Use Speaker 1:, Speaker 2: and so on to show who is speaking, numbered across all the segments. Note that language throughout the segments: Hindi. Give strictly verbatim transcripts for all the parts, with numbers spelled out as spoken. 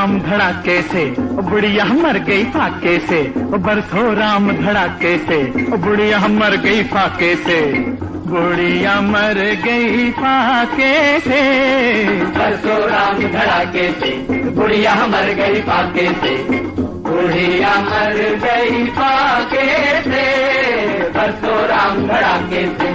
Speaker 1: राम धड़ाके से, बुढ़िया मर गई फाके से। बरसो राम धड़ाके से, बुढ़िया मर गई फाके से। बुढ़िया मर गई फाके से,
Speaker 2: बरसो राम धड़ाके से, बुढ़िया मर गई फाके से। बुढ़िया मर गई फाके से, बरसो राम धड़ाके से।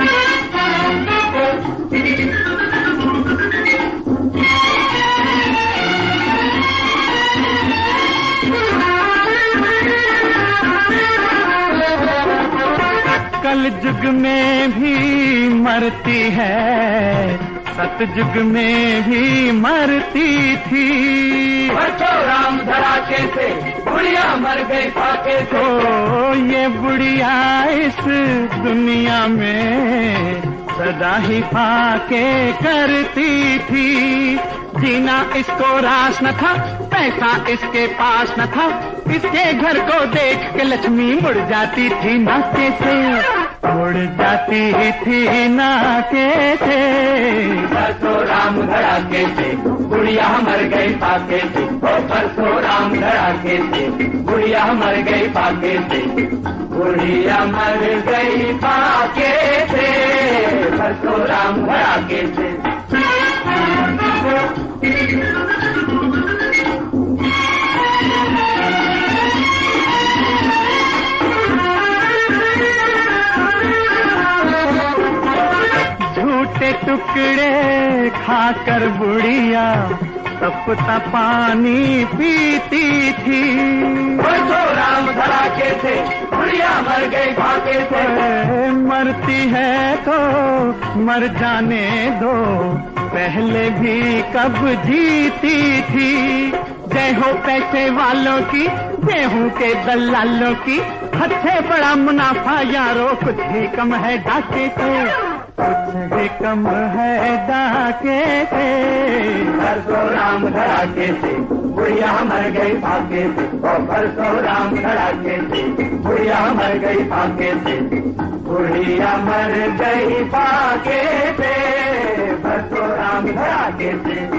Speaker 1: कल युग में भी मरती है, सतयुग में भी मरती थी।
Speaker 2: बरसो राम धड़ाके से, बुढ़िया मर गई फाके से।
Speaker 1: ओ ये बुढ़िया इस दुनिया में सदा ही फाके करती थी। जीना इसको रास न था, पैसा इसके पास न था। इसके घर को देख के लक्ष्मी मुड़ जाती थी नाके से, मुड़ जाती थी नाके से।
Speaker 2: बरसो राम धड़ाके से, बुढ़िया मर गई फाके से। बरसो राम धड़ाके से, बुढ़िया मर गई फाके से। बुढ़िया मर गई फाके से, बरसो राम धड़ाके से।
Speaker 1: झूठे टुकड़े खाकर बुढ़िया तपता पानी पीती थी।
Speaker 2: बरसो राम धड़ाके से, बुढ़िया मर गई फाके से।
Speaker 1: मरती है तो मर जाने दो, पहले भी कब जीती थी। जय हो पैसे वालों की, गेहूं के दलालों की। हद से बड़ा मुनाफा यारो, कुछ ही कम है डाके से, कुछ भी कम है डाके से।
Speaker 2: बरसो राम धड़ाके से, बुढ़िया मर गई फाके से। बरसो राम धड़ाके से, बुढ़िया मर गई फाके से। बुढ़िया मर गई फाके से, बरसो राम धड़ाके से।